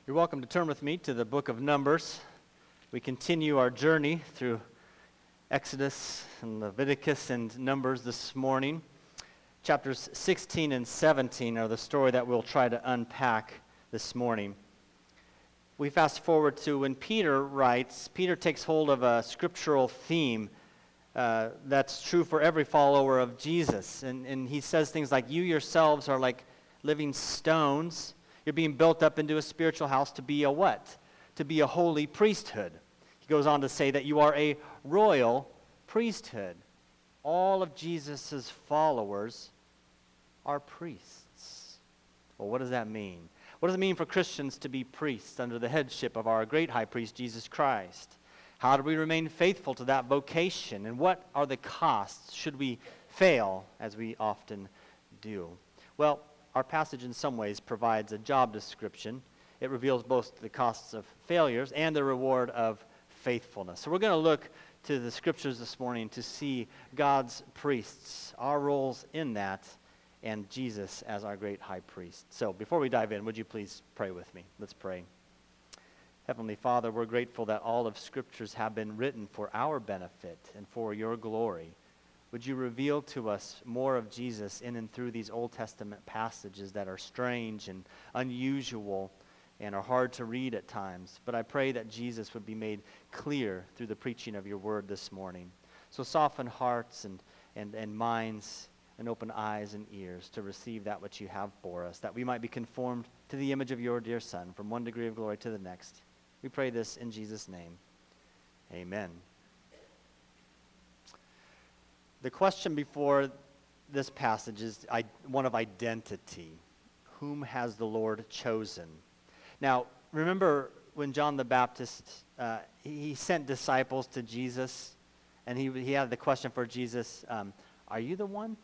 You're welcome to turn with me to the book of Numbers. We continue our journey through Exodus and Leviticus and Numbers this morning. Chapters 16 and 17 are the story that we'll try to unpack this morning. We fast forward to when Peter writes. Peter takes hold of a scriptural theme that's true for every follower of Jesus. And he says things like, you yourselves are like living stones. You're being built up into a spiritual house to be a what? To be a holy priesthood. He goes on to say that you are a royal priesthood. All of Jesus' followers are priests. Well, what does that mean? What does it mean for Christians to be priests under the headship of our great high priest, Jesus Christ? How do we remain faithful to that vocation? And what are the costs should we fail, as we often do? Well, our passage in some ways provides a job description. It reveals both the costs of failures and the reward of faithfulness. So we're going to look to the scriptures this morning to see God's priests, our roles in that, and Jesus as our great high priest. So before we dive in, would you please pray with me? Let's pray. Heavenly Father, we're grateful that all of scriptures have been written for our benefit and for your glory. Would you reveal to us more of Jesus in and through these Old Testament passages that are strange and unusual and are hard to read at times? But I pray that Jesus would be made clear through the preaching of your word this morning. So soften hearts and minds and open eyes and ears to receive that which you have for us, that we might be conformed to the image of your dear Son from one degree of glory to the next. We pray this in Jesus' name. Amen. The question before this passage is one of identity. Whom has the Lord chosen? Now, remember when John the Baptist, he sent disciples to Jesus, and he had the question for Jesus, are you the one?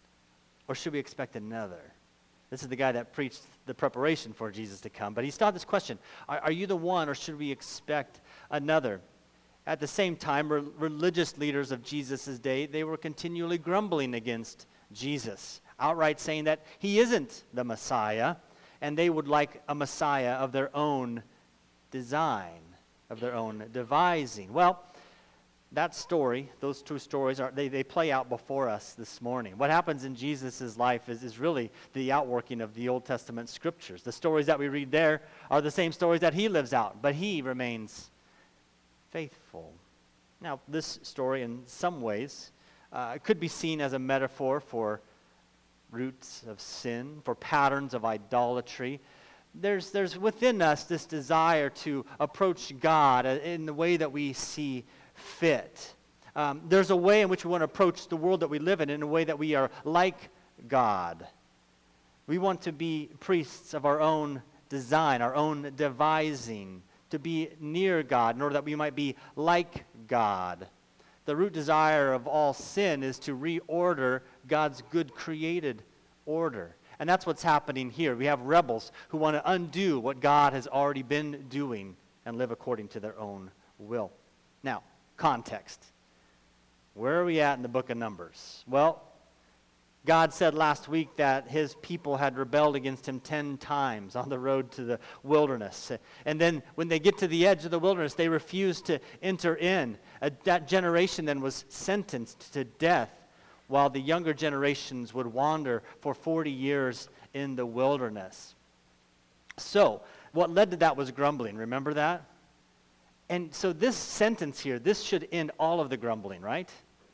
Or should we expect another? This is the guy that preached the preparation for Jesus to come. But he started this question, are you the one, or should we expect another? At the same time, religious leaders of Jesus' day, they were continually grumbling against Jesus, outright saying that he isn't the Messiah, and they would like a Messiah of their own design, of their own devising. Well, that story, those two stories, they play out before us this morning. What happens in Jesus' life is really the outworking of the Old Testament scriptures. The stories that we read there are the same stories that he lives out, but he remains faithful. Now, this story in some ways could be seen as a metaphor for roots of sin, for patterns of idolatry. There's within us this desire to approach God in the way that we see fit. There's a way in which we want to approach the world that we live in a way that we are like God. We want to be priests of our own design, our own devising, to be near God in order that we might be like God. The root desire of all sin is to reorder God's good created order. And that's what's happening here. We have rebels who want to undo what God has already been doing and live according to their own will. Now, context. Where are we at in the book of Numbers? Well, God said last week that his people had rebelled against him 10 times on the road to the wilderness. And then when they get to the edge of the wilderness, they refuse to enter in. That generation then was sentenced to death, while the younger generations would wander for 40 years in the wilderness. So, what led to that was grumbling. Remember that? And so this sentence here, this should end all of the grumbling, right?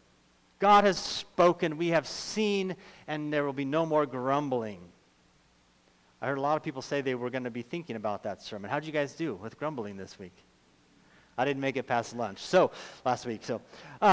God has spoken, we have seen, and there will be no more grumbling. I heard a lot of people say they were going to be thinking about that sermon. How'd you guys do with grumbling this week? I didn't make it past lunch, last week. So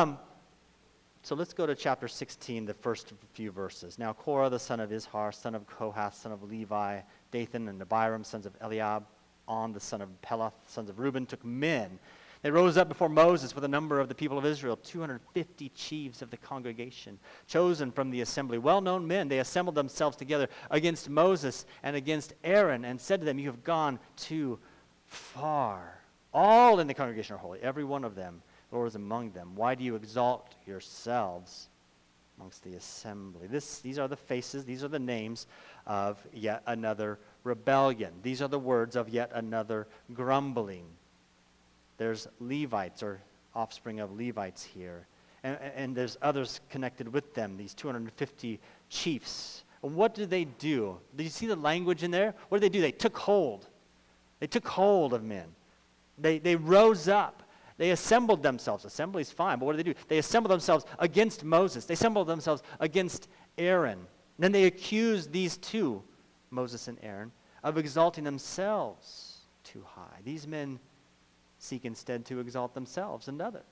let's go to chapter 16, the first few verses. Now Korah, the son of Izhar, son of Kohath, son of Levi, Dathan and Abiram, sons of Eliab, On, the son of Peleth, sons of Reuben, took men. They rose up before Moses with a number of the people of Israel, 250 chiefs of the congregation, chosen from the assembly, well-known men. They assembled themselves together against Moses and against Aaron and said to them, you have gone too far. All in the congregation are holy, every one of them. The Lord is among them. Why do you exalt yourselves amongst the assembly? These are the faces, these are the names of yet another rebellion. These are the words of yet another grumbling. There's Levites, or offspring of Levites here. And there's others connected with them, these 250 chiefs. And what do they do? Do you see the language in there? What did they do? They took hold. They took hold of men. They rose up. They assembled themselves. Assembly's fine, but what do? They assembled themselves against Moses. They assembled themselves against Aaron. And then they accused these two, Moses and Aaron, of exalting themselves too high. These men seek instead to exalt themselves and others.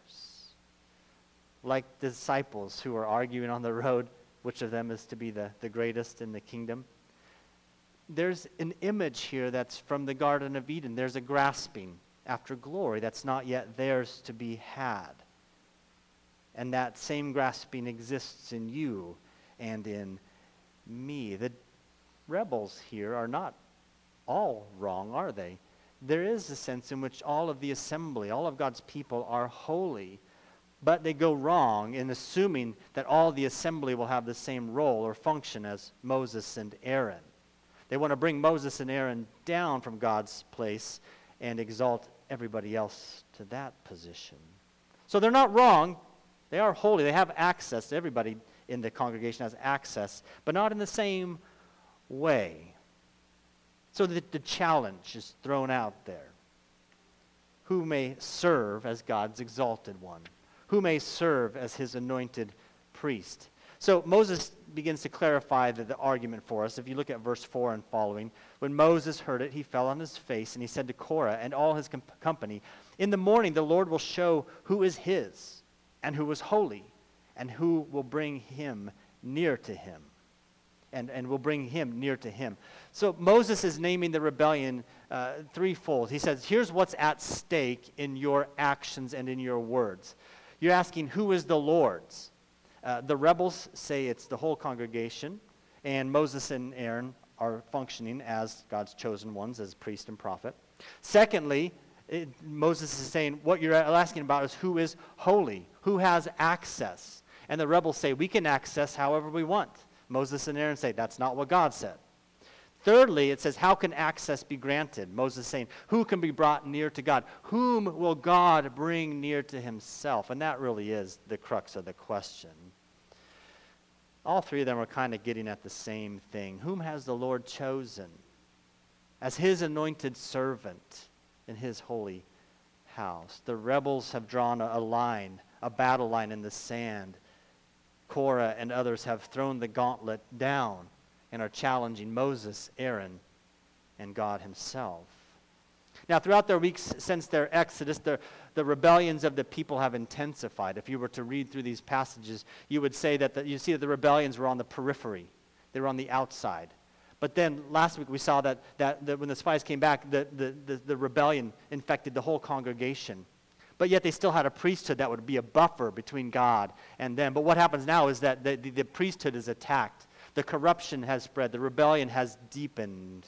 Like the disciples who are arguing on the road, which of them is to be the greatest in the kingdom. There's an image here that's from the Garden of Eden. There's a grasping after glory that's not yet theirs to be had. And that same grasping exists in you and in me. The rebels here are not all wrong, are they? There is a sense in which all of the assembly, all of God's people are holy, but they go wrong in assuming that all the assembly will have the same role or function as Moses and Aaron. They want to bring Moses and Aaron down from God's place and exalt everybody else to that position. So they're not wrong. They are holy. They have access. Everybody in the congregation has access, but not in the same way. So the challenge is thrown out there. Who may serve as God's exalted one? Who may serve as his anointed priest? So Moses begins to clarify the argument for us. If you look at verse 4 and following, when Moses heard it, he fell on his face, and he said to Korah and all his company, "In the morning the Lord will show who is his, and who is holy, and who will bring him near to him." And will bring him near to him. So Moses is naming the rebellion threefold. He says, here's what's at stake in your actions and in your words. You're asking, who is the Lord's? The rebels say it's the whole congregation, and Moses and Aaron are functioning as God's chosen ones, as priest and prophet. Secondly, Moses is saying, what you're asking about is who is holy, who has access. And the rebels say, we can access however we want. Moses and Aaron say, that's not what God said. Thirdly, it says, how can access be granted? Moses is saying, who can be brought near to God? Whom will God bring near to himself? And that really is the crux of the question. All three of them are kind of getting at the same thing. Whom has the Lord chosen as his anointed servant in his holy house? The rebels have drawn a line, a battle line in the sand. Korah and others have thrown the gauntlet down and are challenging Moses, Aaron, and God himself. Now, throughout their weeks since their exodus, the rebellions of the people have intensified. If you were to read through these passages, you would say that you see that the rebellions were on the periphery. They were on the outside. But then last week we saw that when the spies came back, the rebellion infected the whole congregation. But yet they still had a priesthood that would be a buffer between God and them. But what happens now is that the priesthood is attacked. The corruption has spread. The rebellion has deepened.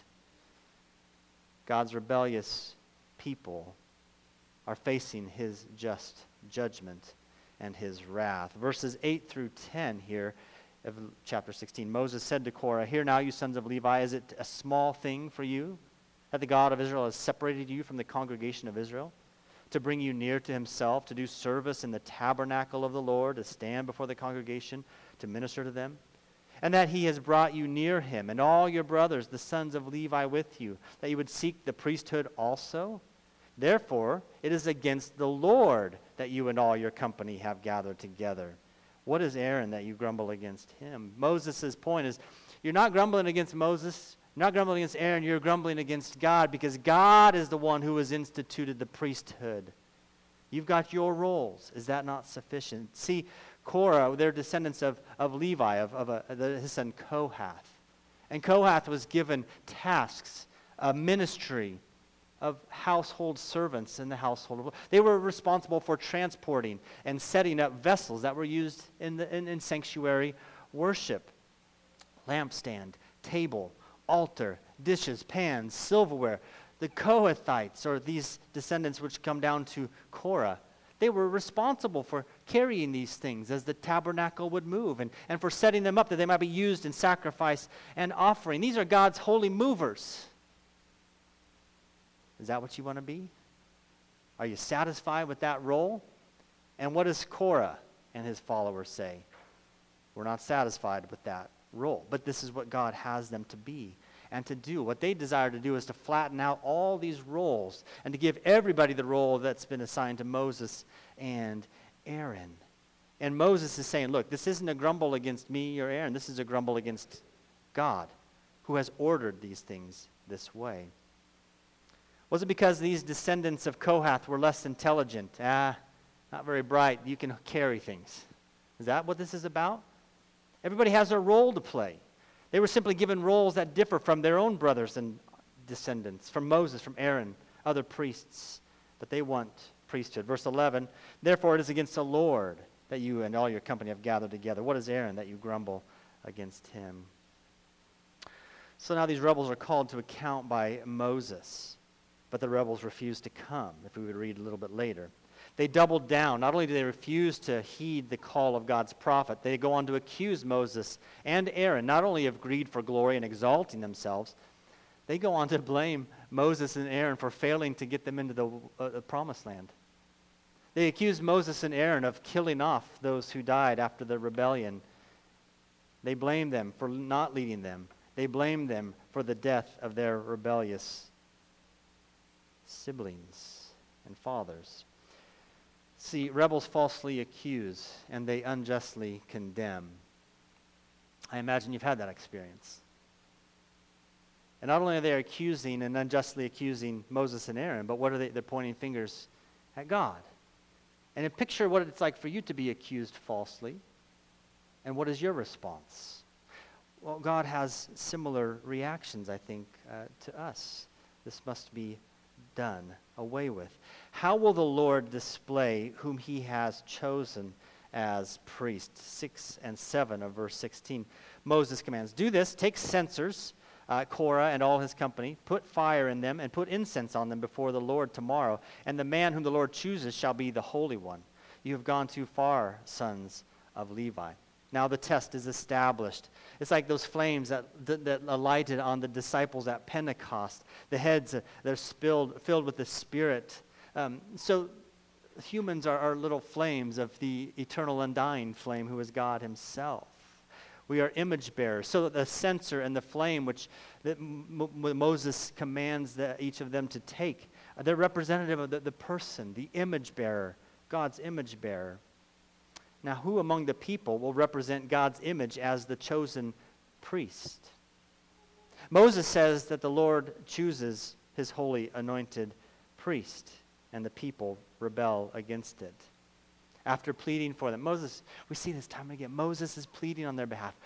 God's rebellious people are facing his just judgment and his wrath. Verses 8 through 10 here of chapter 16. Moses said to Korah, "Hear now, you sons of Levi, is it a small thing for you that the God of Israel has separated you from the congregation of Israel, to bring you near to himself, to do service in the tabernacle of the Lord, to stand before the congregation, to minister to them? And that he has brought you near him, and all your brothers, the sons of Levi, with you, that you would seek the priesthood also? Therefore, it is against the Lord that you and all your company have gathered together. What is Aaron that you grumble against him?" Moses' point is, you're not grumbling against Moses, you're not grumbling against Aaron, you're grumbling against God, because God is the one who has instituted the priesthood. You've got your roles. Is that not sufficient? See, Korah, they're descendants of Levi, his son Kohath. And Kohath was given tasks, a ministry of household servants in the household. They were responsible for transporting and setting up vessels that were used in sanctuary worship. Lampstand, table, altar, dishes, pans, silverware. The Kohathites, or these descendants which come down to Korah, they were responsible for carrying these things as the tabernacle would move, and for setting them up that they might be used in sacrifice and offering. These are God's holy movers. Is that what you want to be? Are you satisfied with that role? And what does Korah and his followers say? We're not satisfied with that role. But this is what God has them to be and to do. What they desire to do is to flatten out all these roles and to give everybody the role that's been assigned to Moses and Aaron. And Moses is saying, look, this isn't a grumble against me or Aaron. This is a grumble against God, who has ordered these things this way. Was it because these descendants of Kohath were less intelligent? Not very bright. You can carry things. Is that what this is about? Everybody has a role to play. They were simply given roles that differ from their own brothers and descendants, from Moses, from Aaron, other priests. But they want priesthood. Verse 11, therefore it is against the Lord that you and all your company have gathered together. What is Aaron that you grumble against him? So now these rebels are called to account by Moses. But the rebels refuse to come, if we would read a little bit later. They doubled down. Not only do they refuse to heed the call of God's prophet, they go on to accuse Moses and Aaron, not only of greed for glory and exalting themselves, they go on to blame Moses and Aaron for failing to get them into the promised land. They accuse Moses and Aaron of killing off those who died after the rebellion. They blame them for not leading them. They blame them for the death of their rebellious siblings and fathers. See, rebels falsely accuse and they unjustly condemn. I imagine you've had that experience. And not only are they accusing and unjustly accusing Moses and Aaron, but what are they? They're pointing fingers at God. And picture what it's like for you to be accused falsely. And what is your response? Well, God has similar reactions, I think, to us. This must be done away with. How will the Lord display whom he has chosen as priests? 6 and 7 of verse 16. Moses commands, do this, take censers, Korah and all his company, put fire in them and put incense on them before the Lord tomorrow. And the man whom the Lord chooses shall be the Holy One. You have gone too far, sons of Levi. Now the test is established. It's like those flames that alighted on the disciples at Pentecost. The heads, they're filled with the Spirit. So humans are little flames of the eternal undying flame who is God himself. We are image bearers. So that the censer and the flame which Moses commands each of them to take, they're representative of the person, the image bearer, God's image bearer. Now, who among the people will represent God's image as the chosen priest? Moses says that the Lord chooses his holy anointed priest, and the people rebel against it. After pleading for them, we see this time and again, Moses is pleading on their behalf,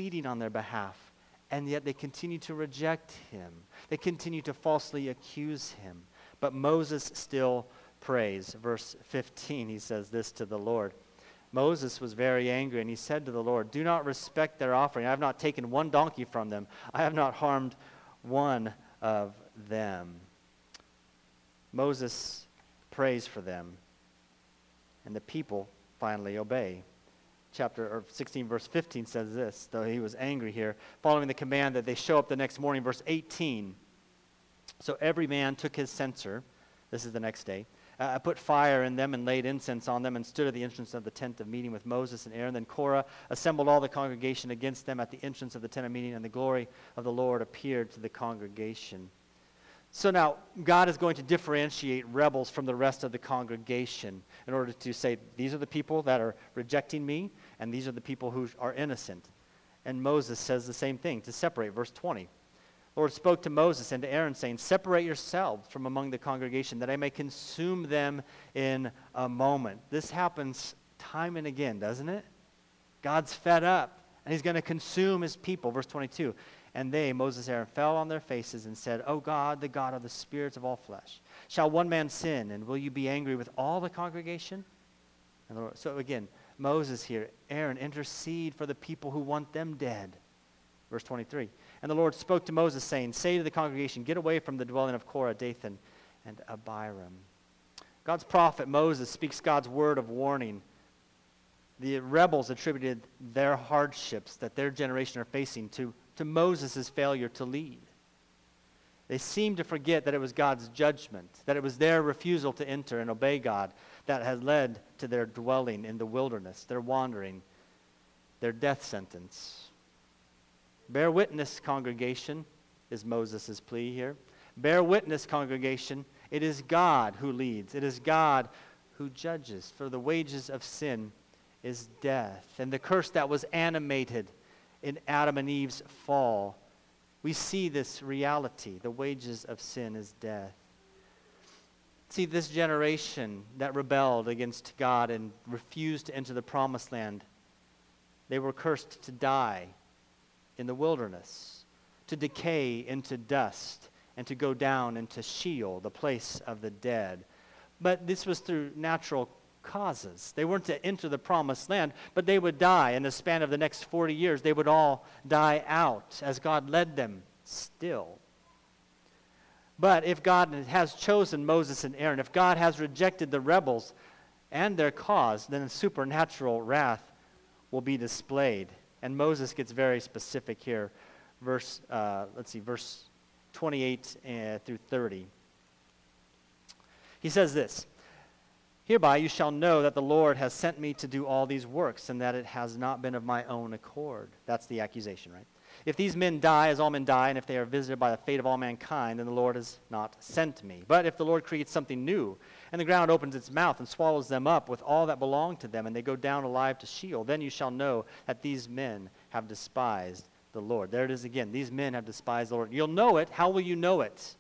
and yet they continue to reject him. They continue to falsely accuse him. But Moses still prays. Verse 15, he says this to the Lord. Moses was very angry, and he said to the Lord, do not respect their offering. I have not taken one donkey from them. I have not harmed one of them. Moses prays for them, and the people finally obey. Chapter 16, verse 15 says this, though he was angry here, following the command that they show up the next morning. Verse 18, so every man took his censer, this is the next day, put fire in them and laid incense on them and stood at the entrance of the tent of meeting with Moses and Aaron. Then Korah assembled all the congregation against them at the entrance of the tent of meeting, and the glory of the Lord appeared to the congregation. So now God is going to differentiate rebels from the rest of the congregation in order to say, these are the people that are rejecting me, and these are the people who are innocent. And Moses says the same thing to separate. Verse 20. The Lord spoke to Moses and to Aaron, saying, separate yourselves from among the congregation, that I may consume them in a moment. This happens time and again, doesn't it? God's fed up, and he's going to consume his people. Verse 22. And they, Moses and Aaron, fell on their faces and said, O God, the God of the spirits of all flesh, shall one man sin, and will you be angry with all the congregation? And the Lord, so again, Moses here, Aaron, intercede for the people who want them dead. Verse 23. And the Lord spoke to Moses, saying, say to the congregation, get away from the dwelling of Korah, Dathan, and Abiram. God's prophet Moses speaks God's word of warning. The rebels attributed their hardships that their generation are facing to Moses' failure to lead. They seem to forget that it was God's judgment, that it was their refusal to enter and obey God that had led to their dwelling in the wilderness, their wandering, their death sentence. Bear witness, congregation, is Moses' plea here. Bear witness, congregation, it is God who leads. It is God who judges. For the wages of sin is death. And the curse that was animated in Adam and Eve's fall, we see this reality. The wages of sin is death. See, this generation that rebelled against God and refused to enter the promised land, they were cursed to die in the wilderness, to decay into dust, and to go down into Sheol, the place of the dead. But this was through natural causes. They weren't to enter the promised land, but they would die. In the span of the next 40 years, they would all die out as God led them still. But if God has chosen Moses and Aaron, if God has rejected the rebels and their cause, then supernatural wrath will be displayed. And Moses gets very specific here. Verse 28 through 30. He says this, "Hereby you shall know that the Lord has sent me to do all these works, and that it has not been of my own accord." That's the accusation, right? "If these men die as all men die, and if they are visited by the fate of all mankind, then the Lord has not sent me. But if the Lord creates something new, and the ground opens its mouth and swallows them up with all that belong to them, and they go down alive to Sheol, then you shall know that these men have despised the Lord." There it is again. These men have despised the Lord. You'll know it. How will you know it?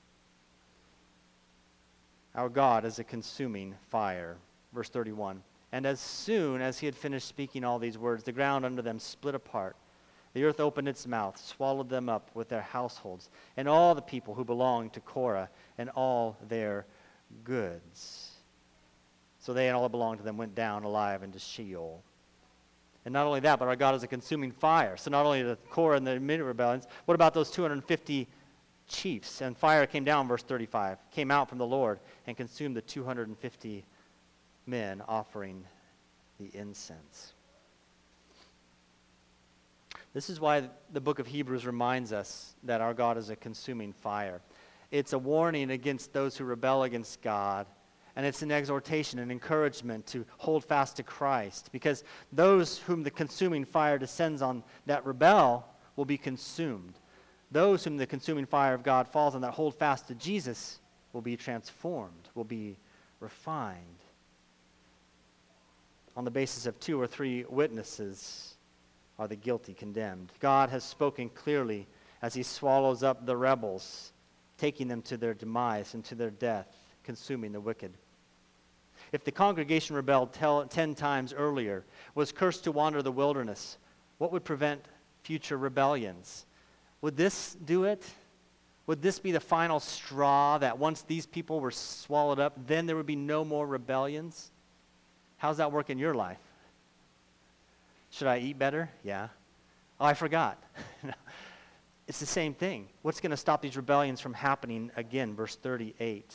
Our God is a consuming fire. Verse 31. "And as soon as he had finished speaking all these words, the ground under them split apart. The earth opened its mouth, swallowed them up with their households, and all the people who belonged to Korah, and all their goods. So they and all that belonged to them went down alive into Sheol." And not only that, but our God is a consuming fire. So not only the Korah and the immediate rebellions, what about those 250 chiefs? And fire came down, verse 35, came out from the Lord and consumed the 250 men offering the incense. This is why the book of Hebrews reminds us that our God is a consuming fire. It's a warning against those who rebel against God, and it's an exhortation, an encouragement to hold fast to Christ, because those whom the consuming fire descends on that rebel will be consumed. Those whom the consuming fire of God falls on that hold fast to Jesus will be transformed, will be refined. On the basis of 2 or 3 witnesses are the guilty condemned. God has spoken clearly as he swallows up the rebels, taking them to their demise and to their death, consuming the wicked. If the congregation rebelled 10 times earlier, was cursed to wander the wilderness, what would prevent future rebellions? Would this do it? Would this be the final straw that once these people were swallowed up, then there would be no more rebellions? How's that work in your life? Should I eat better? Yeah. Oh, I forgot. It's the same thing. What's going to stop these rebellions from happening again? Verse 38.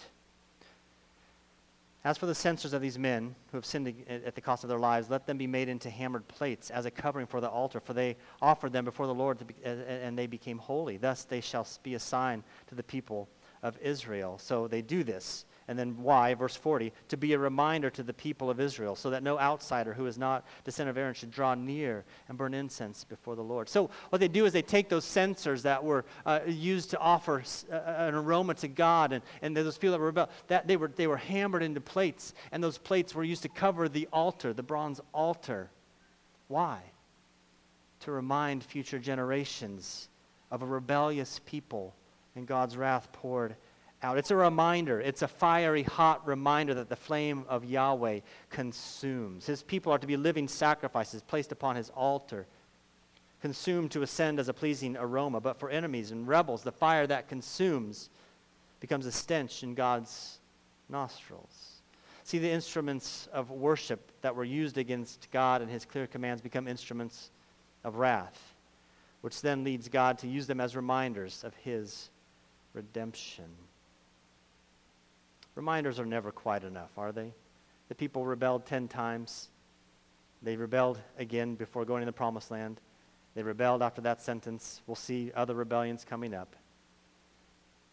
"As for the censers of these men who have sinned at the cost of their lives, let them be made into hammered plates as a covering for the altar, for they offered them before the Lord and they became holy. Thus they shall be a sign to the people of Israel." So they do this. And then why? Verse 40, "To be a reminder to the people of Israel, so that no outsider who is not descendant of Aaron should draw near and burn incense before the Lord." So what they do is they take those censers that were used to offer an aroma to God, and those people that were rebel, that they were hammered into plates, and those plates were used to cover the altar, the bronze altar. Why? To remind future generations of a rebellious people and God's wrath poured out. It's a reminder. It's a fiery, hot reminder that the flame of Yahweh consumes. His people are to be living sacrifices placed upon his altar, consumed to ascend as a pleasing aroma. But for enemies and rebels, the fire that consumes becomes a stench in God's nostrils. See, the instruments of worship that were used against God and his clear commands become instruments of wrath, which then leads God to use them as reminders of his redemption. Reminders are never quite enough, are they? The people rebelled 10 times. They rebelled again before going to the promised land. They rebelled after that sentence. We'll see other rebellions coming up.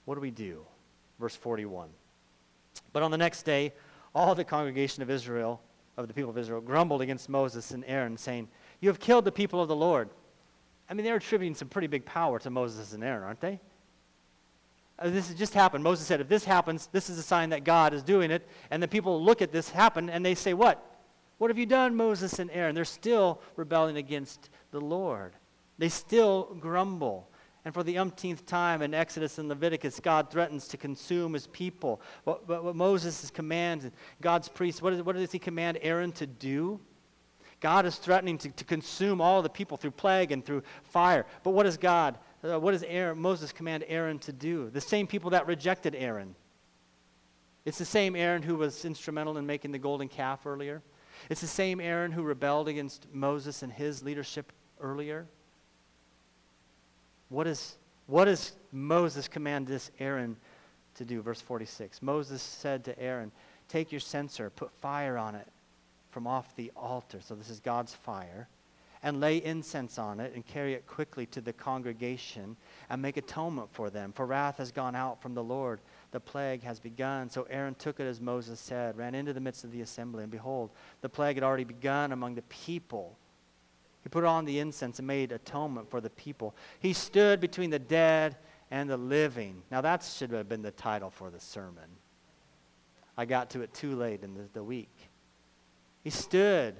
What do we do? Verse 41. But on the next day, all the congregation of Israel, of the people of Israel, grumbled against Moses and Aaron, saying, "You have killed the people of the Lord." I mean, they're attributing some pretty big power to Moses and Aaron, aren't they? This has just happened. Moses said, if this happens, this is a sign that God is doing it. And the people look at this happen, and they say, what? What have you done, Moses and Aaron? They're still rebelling against the Lord. They still grumble. And for the umpteenth time in Exodus and Leviticus, God threatens to consume his people. What Moses commands, God's priests, what does he command Aaron to do? God is threatening to consume all the people through plague and through fire. But what does Moses command Aaron to do? The same people that rejected Aaron. It's the same Aaron who was instrumental in making the golden calf earlier. It's the same Aaron who rebelled against Moses and his leadership earlier. What does Moses command this Aaron to do? Verse 46. Moses said to Aaron, "Take your censer, put fire on it from off the altar," so this is God's fire, "and lay incense on it and carry it quickly to the congregation and make atonement for them. For wrath has gone out from the Lord. The plague has begun." So Aaron took it as Moses said, ran into the midst of the assembly, and behold, the plague had already begun among the people. He put on the incense and made atonement for the people. He stood between the dead and the living. Now that should have been the title for the sermon. I got to it too late in the week. He stood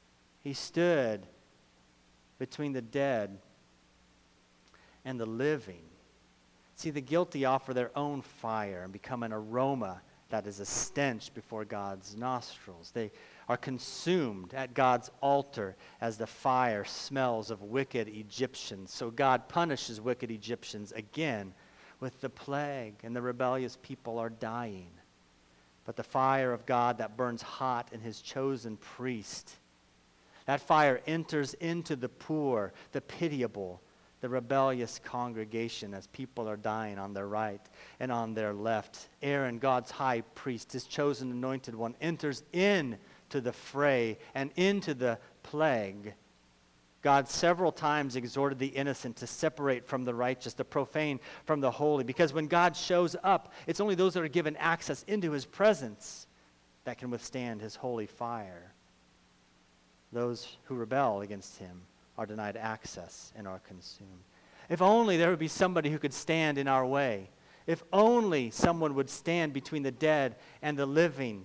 between the dead and the living. See, the guilty offer their own fire and become an aroma that is a stench before God's nostrils. They are consumed at God's altar as the fire smells of wicked Egyptians. So God punishes wicked Egyptians again with the plague, and the rebellious people are dying. But the fire of God that burns hot in his chosen priest, that fire enters into the poor, the pitiable, the rebellious congregation as people are dying on their right and on their left. Aaron, God's high priest, his chosen anointed one, enters in to the fray and into the plague. God several times exhorted the innocent to separate from the righteous, the profane from the holy, because when God shows up, it's only those that are given access into his presence that can withstand his holy fire. Those who rebel against him are denied access and are consumed. If only there would be somebody who could stand in our way. If only someone would stand between the dead and the living.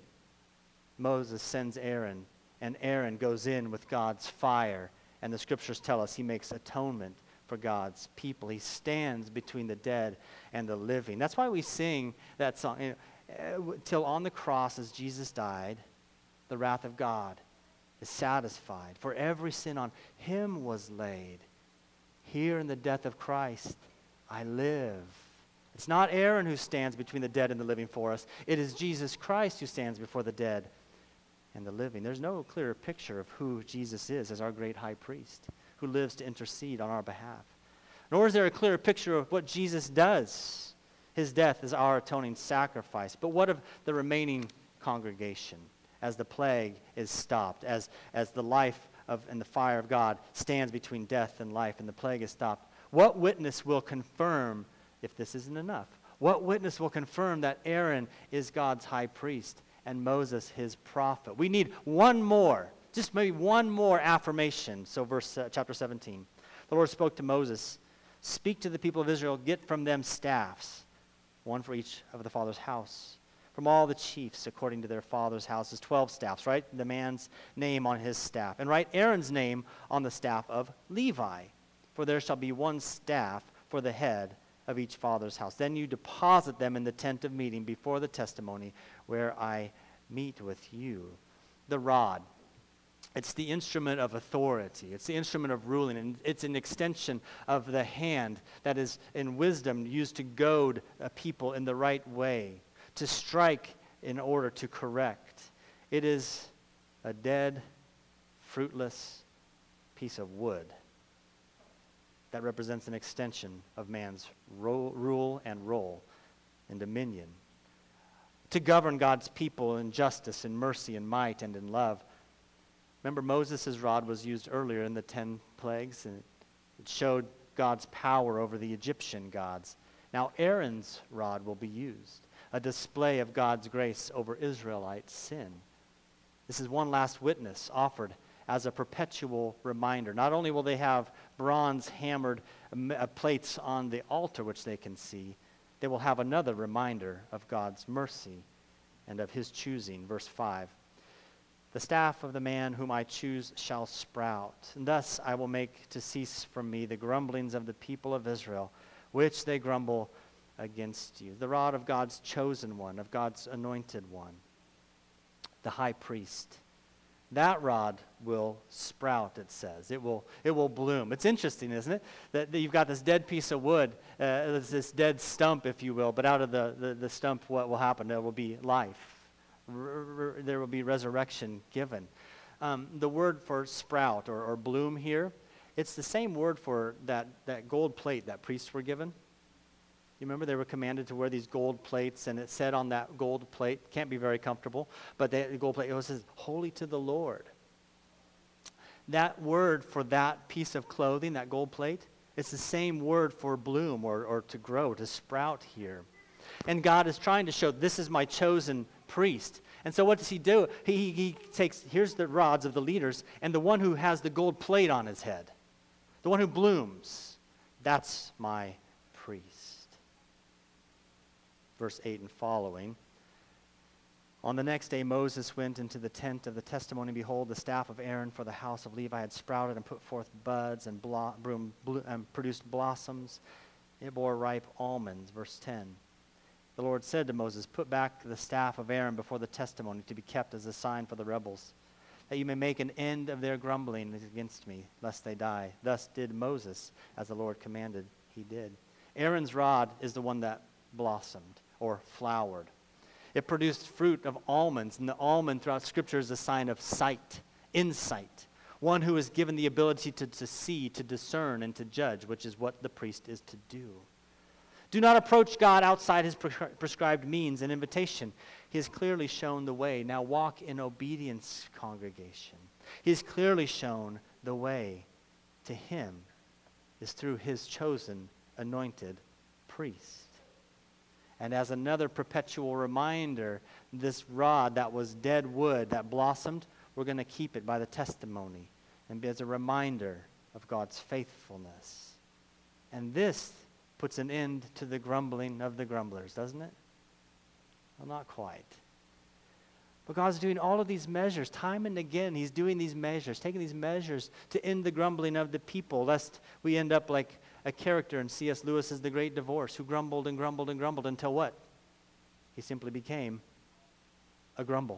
Moses sends Aaron, and Aaron goes in with God's fire, and the scriptures tell us he makes atonement for God's people. He stands between the dead and the living. That's why we sing that song. Till on the cross as Jesus died, the wrath of God is satisfied. For every sin on him was laid. Here in the death of Christ, I live. It's not Aaron who stands between the dead and the living for us. It is Jesus Christ who stands before the dead and the living. There's no clearer picture of who Jesus is as our great high priest who lives to intercede on our behalf. Nor is there a clearer picture of what Jesus does. His death is our atoning sacrifice. But what of the remaining congregation? As the plague is stopped, as the life and the fire of God stands between death and life, and the plague is stopped, what witness will confirm, if this isn't enough, what witness will confirm that Aaron is God's high priest and Moses his prophet? We need one more, just maybe one more affirmation. So chapter 17, the Lord spoke to Moses, "Speak to the people of Israel, get from them staffs, one for each of the father's house. From all the chiefs, according to their father's houses, 12 staffs." Write the man's name on his staff. And write Aaron's name on the staff of Levi. For there shall be one staff for the head of each father's house. Then you deposit them in the tent of meeting before the testimony where I meet with you. The rod. It's the instrument of authority. It's the instrument of ruling. And it's an extension of the hand that is in wisdom used to goad a people in the right way, to strike in order to correct. It is a dead, fruitless piece of wood that represents an extension of man's rule and role and dominion to govern God's people in justice and mercy and might and in love. Remember, Moses' rod was used earlier in the 10 plagues, and it showed God's power over the Egyptian gods. Now Aaron's rod will be used, a display of God's grace over Israelite sin. This is one last witness offered as a perpetual reminder. Not only will they have bronze hammered plates on the altar which they can see, they will have another reminder of God's mercy and of his choosing. Verse 5, the staff of the man whom I choose shall sprout, and thus I will make to cease from me the grumblings of the people of Israel, which they grumble against you. The rod of God's chosen one, of God's anointed one, the high priest. That rod will sprout, it says. It will bloom. It's interesting, isn't it? That you've got this dead piece of wood, this dead stump, if you will, but out of the stump, what will happen? There will be life. There will be resurrection given. The word for sprout or bloom here, it's the same word for that gold plate that priests were given. You remember they were commanded to wear these gold plates, and it said on that gold plate, can't be very comfortable, but the gold plate, it says, holy to the Lord. That word for that piece of clothing, that gold plate, it's the same word for bloom or to grow, to sprout here. And God is trying to show, this is my chosen priest. And so what does he do? He takes, here's the rods of the leaders, and the one who has the gold plate on his head, the one who blooms, that's my priest. Verse 8 and following. On the next day Moses went into the tent of the testimony. Behold, the staff of Aaron for the house of Levi had sprouted and put forth buds and produced blossoms. It bore ripe almonds. Verse 10. The Lord said to Moses, put back the staff of Aaron before the testimony to be kept as a sign for the rebels, that you may make an end of their grumbling against me, lest they die. Thus did Moses, as the Lord commanded, he did. Aaron's rod is the one that blossomed or flowered. It produced fruit of almonds, and the almond throughout Scripture is a sign of sight, insight, one who is given the ability to see, to discern, and to judge, which is what the priest is to do. Do not approach God outside his prescribed means and invitation. He has clearly shown the way. Now walk in obedience, congregation. He has clearly shown the way to him is through his chosen, anointed priest. And as another perpetual reminder, this rod that was dead wood that blossomed, we're going to keep it by the testimony and be as a reminder of God's faithfulness. And this puts an end to the grumbling of the grumblers, doesn't it? Well, not quite. But God's doing all of these measures, time and again, he's doing these measures, taking these measures to end the grumbling of the people, lest we end up like a character in C.S. Lewis's The Great Divorce, who grumbled and grumbled and grumbled until what? He simply became a grumble.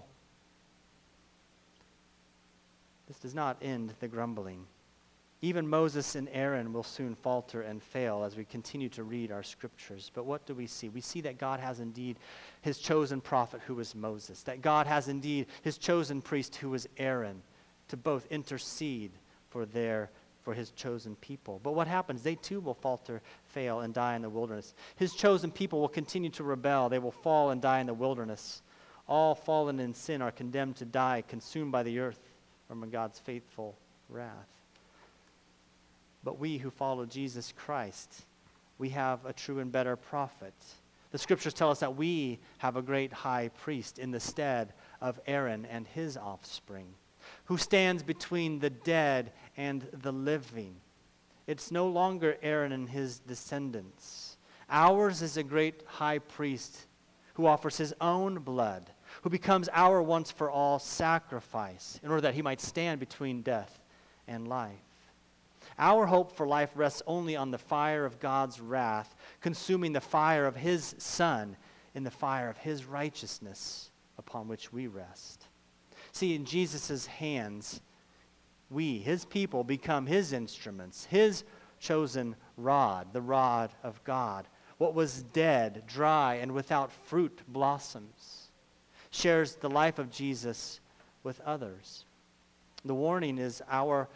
This does not end the grumbling. Even Moses and Aaron will soon falter and fail as we continue to read our scriptures. But what do we see? We see that God has indeed his chosen prophet who is Moses, that God has indeed his chosen priest who is Aaron, to both intercede for his chosen people. But what happens? They too will falter, fail, and die in the wilderness. His chosen people will continue to rebel. They will fall and die in the wilderness. All fallen in sin are condemned to die, consumed by the earth from God's faithful wrath. But we who follow Jesus Christ, we have a true and better prophet. The scriptures tell us that we have a great high priest in the stead of Aaron and his offspring, who stands between the dead and the living. It's no longer Aaron and his descendants. Ours is a great high priest who offers his own blood, who becomes our once for all sacrifice in order that he might stand between death and life. Our hope for life rests only on the fire of God's wrath, consuming the fire of his Son in the fire of his righteousness upon which we rest. See, in Jesus' hands, we, his people, become his instruments, his chosen rod, the rod of God. What was dead, dry, and without fruit blossoms, shares the life of Jesus with others. The warning is our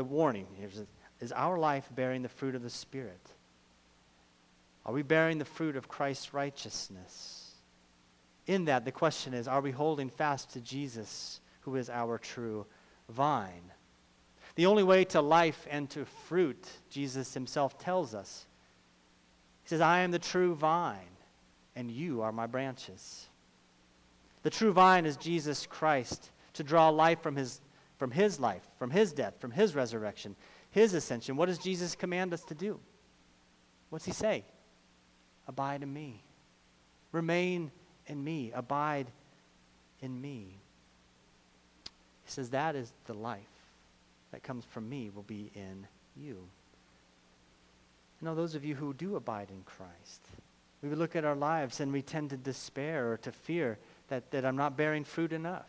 life bearing the fruit of the Spirit? Are we bearing the fruit of Christ's righteousness? In that, the question is, are we holding fast to Jesus, who is our true vine? The only way to life and to fruit, Jesus himself tells us, He says, I am the true vine, and you are my branches. The true vine is Jesus Christ, to draw life from his life, from his death, from his resurrection, his ascension. What does Jesus command us to do? What's he say? Abide in me. Remain in me. Abide in me. He says that is the life that comes from me will be in you. You know, those of you who do abide in Christ, we would look at our lives and we tend to despair or to fear that I'm not bearing fruit enough.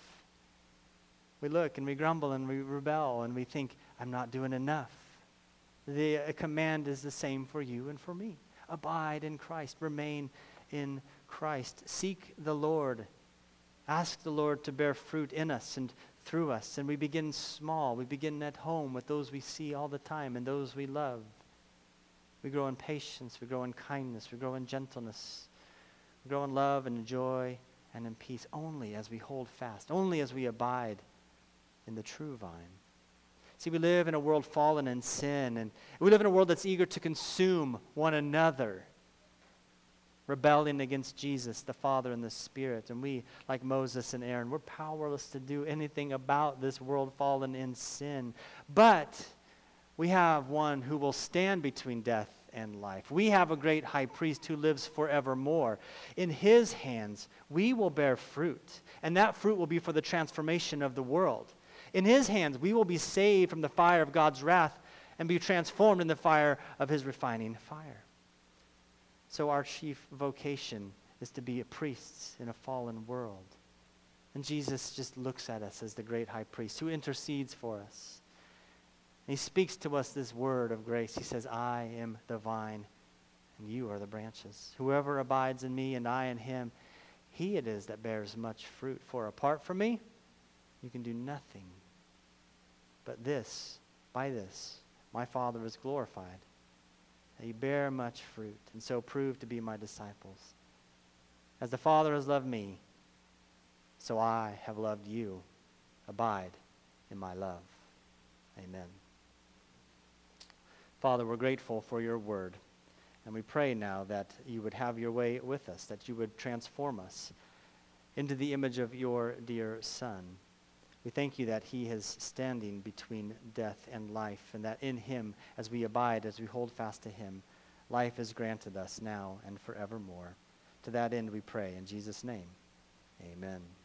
We look and we grumble and we rebel and we think, I'm not doing enough. The command is the same for you and for me. Abide in Christ. Remain in Christ. Seek the Lord. Ask the Lord to bear fruit in us and through us. And we begin small. We begin at home with those we see all the time and those we love. We grow in patience. We grow in kindness. We grow in gentleness. We grow in love and joy and in peace only as we hold fast, only as we abide in the true vine. See, we live in a world fallen in sin, and we live in a world that's eager to consume one another, rebelling against Jesus, the Father and the Spirit. And we, like Moses and Aaron, we're powerless to do anything about this world fallen in sin. But we have one who will stand between death and life. We have a great high priest who lives forevermore. In his hands, we will bear fruit, and that fruit will be for the transformation of the world. In his hands, we will be saved from the fire of God's wrath and be transformed in the fire of his refining fire. So our chief vocation is to be priests in a fallen world. And Jesus just looks at us as the great high priest who intercedes for us. And he speaks to us this word of grace. He says, I am the vine, and you are the branches. Whoever abides in me and I in him, he it is that bears much fruit. For apart from me, you can do nothing. But by this, my Father is glorified, that you bear much fruit, and so prove to be my disciples. As the Father has loved me, so I have loved you. Abide in my love. Amen. Father, we're grateful for your word, and we pray now that you would have your way with us, that you would transform us into the image of your dear Son. We thank you that he is standing between death and life, and that in him, as we abide, as we hold fast to him, life is granted us now and forevermore. To that end we pray in Jesus' name. Amen.